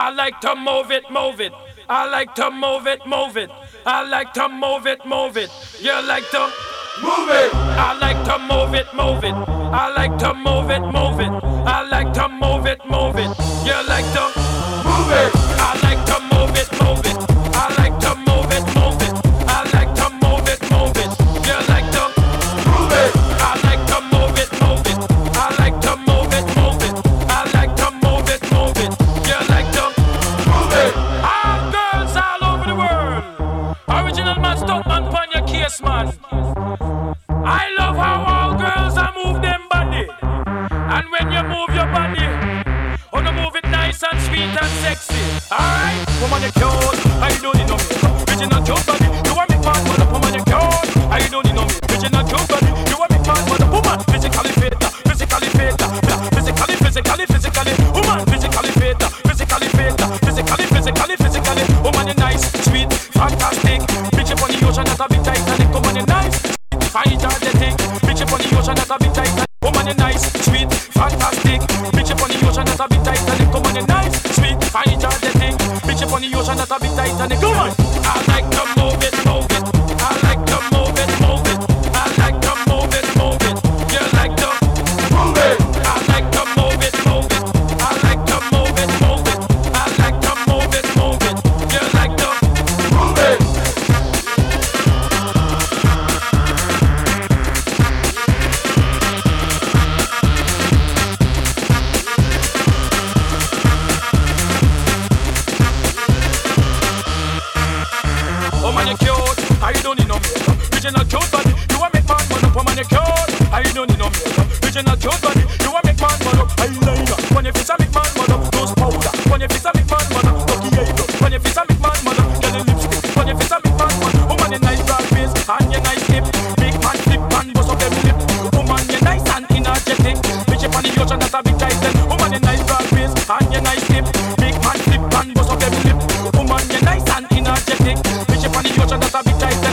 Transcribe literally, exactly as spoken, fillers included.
I like to move it, move it. I like to move it, move it. I like to move it, move it. You like to move it. I like to move it, move it. I like to move it, move it. I like to move it, move it. You like to move it. I like to move it, move it. I like to move it, move it. I like to move it, move it. You like to move it. I like to move it, move it. I like to move it, move it. I like to move it, move it. You like to move it. All girls all over the world. Original man, stunt man, pon your case, man. I love how all girls are move them body. And when you move your body, oh, you move it nice and sweet and sexy. Alright, woman, you cute. I don't need no makeup. Original cute body. You want me man, mother, woman, you cute. I don't need no makeup. Original cute body. You want me man, mother, woman, physically fit, physically fit, physically, physically, physically, woman, physically fit, physically fit, physically, physically, physically, woman, you nice, sweet, fantastic. Bitch up on the ocean, that's a bit Titanic. Woman, you nice, fine, energetic. Bitch up on the ocean, that's a bit Titanic. Woman, you nice, sweet, fantastic. Bitch up on the ocean, that's a bit Titanic. Woman, you nice, sweet, fine, energetic. Bitch up on the ocean, that's a bit Titanic. Come on, I like to move it, move it. I like to move it, move it. I like to move it, move it. You like to move it. I like to move it, move it. I like to move it, move it. I like to move it, move it. You like to move it. Oh man, you cute. I don't need no makeup. Original cute body. You want make man man up. Oh man, you cute. I don't need no makeup. Original cute body. You want make man man up. Eyeliner. When you face a make man man up. Nose powder. When you face a make man man up. Lucky eyebrow. When you face a make man man up. Get a lipstick. When you face a make man man up. Oh man, you nice broad face and you nice lip. Make man flip and bust up them lip. Oh man, you nice and energetic. Bitch up on the ocean, that's a big titan. Oh man, you nice broad face and you nice lip. Make man flip and bust up them lip. Oh man, you nice and energetic. Bitch up on the ocean, that's a big titan.